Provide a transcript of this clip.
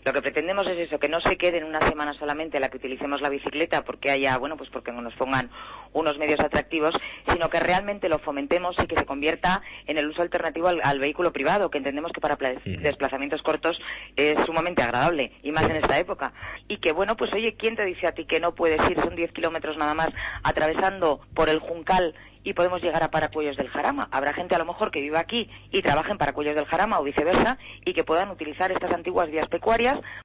Lo que pretendemos es eso, que no se quede en una semana solamente la que utilicemos la bicicleta porque haya, bueno, pues porque nos pongan unos medios atractivos, sino que realmente lo fomentemos y que se convierta en el uso alternativo al vehículo privado, que entendemos que para desplazamientos cortos es sumamente agradable, y más en esta época. Y que, bueno, pues oye, ¿quién te dice a ti que no puedes ir? Son 10 kilómetros nada más, atravesando por el Juncal y podemos llegar a Paracuellos del Jarama. Habrá gente a lo mejor que viva aquí y trabaje en Paracuellos del Jarama o viceversa y que puedan utilizar estas antiguas vías pecuarias